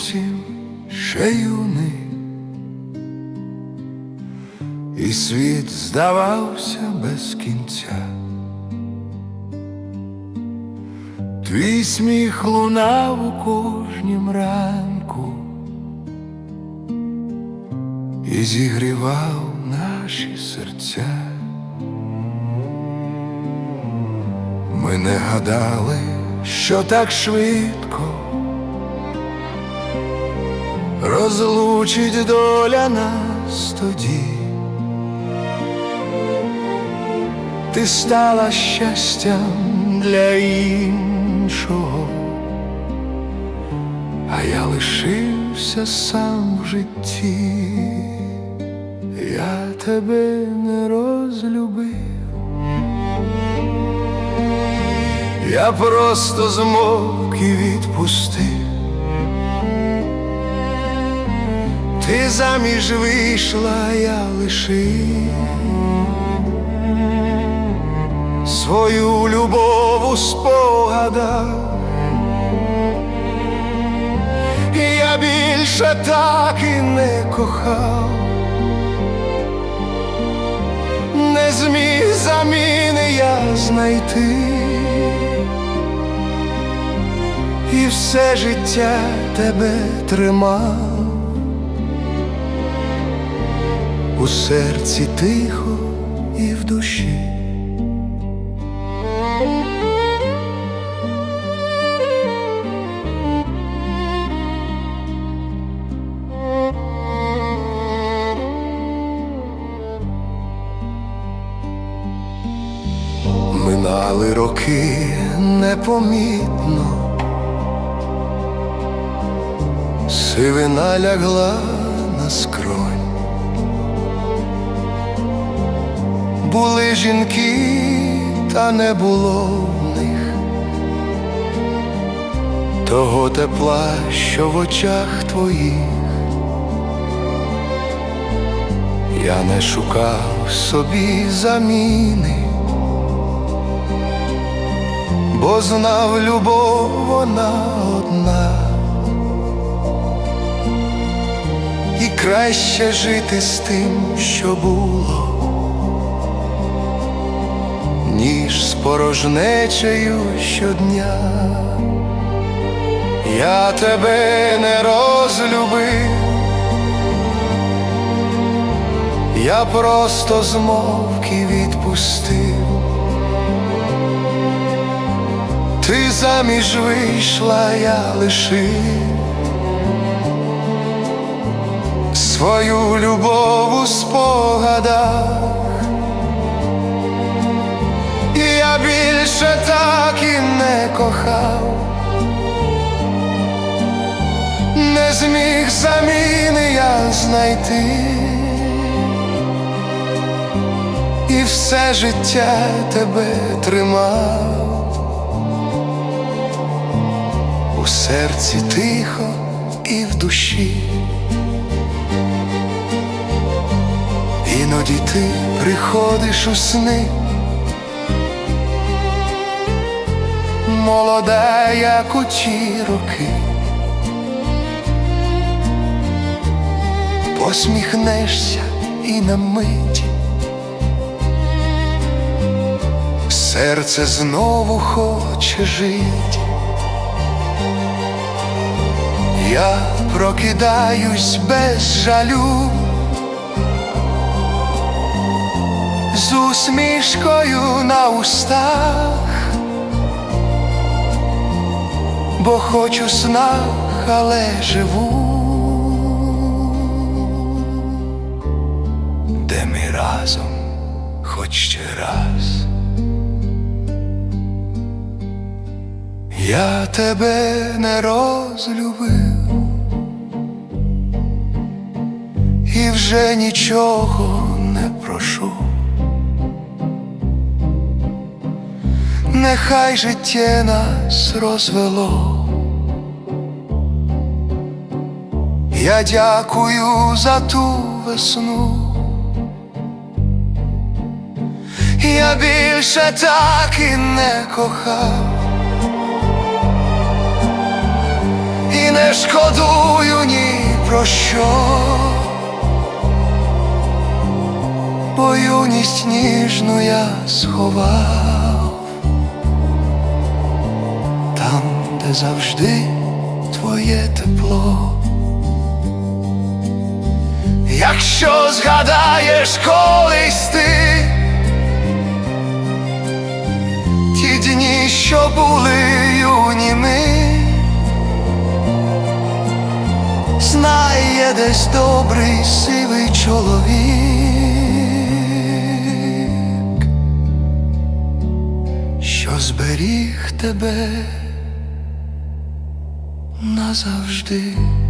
зовсім ще юний, і світ здавався без кінця. Твій сміх лунав у кожнім ранку і зігрівав наші серця. Ми не гадали, що так швидко розлучить доля нас тоді. Ти стала щастям для іншого, а я лишився сам в житті. Я тебе не розлюбив, я просто змовк і відпустив. Ти заміж вийшла, я лишив свою любов у спогадах. Я більше так і не кохав, не зміг заміни я знайти, і все життя тебе тримав. У серці тихо і в душі. Минали роки непомітно, сивина лягла на скронь. Були жінки, та не було в них того тепла, що в очах твоїх. Я не шукав собі заміни, бо знав, любов вона одна, і краще жити з тим, що було, ніж з порожнечею щодня. Я тебе не розлюбив, я просто змовк і відпустив. Ти заміж вийшла, я лишив свою любов у спогадах. Я більше так і не кохав, не зміг заміни я знайти, і все життя тебе тримав. У серці тихо і в душі. Іноді ти приходиш у сни, молода, як у ті роки, посміхнешся і на мить серце знову хоче жить. Я прокидаюсь без жалю, з усмішкою на устах, бо хоч у снах, але живу, де ми разом хоч ще раз. Я тебе не розлюбив і вже нічого не прошу. Нехай життя нас розвело, я дякую за ту весну. Я більше так і не кохав, і не шкодую про що, бо юність ніжну я сховав там, де завжди твоє тепло. Якщо згадаєш колись ти ті дні, що були юніми, знай, є десь добрий сивий чоловік, що зберіг тебе назавжди.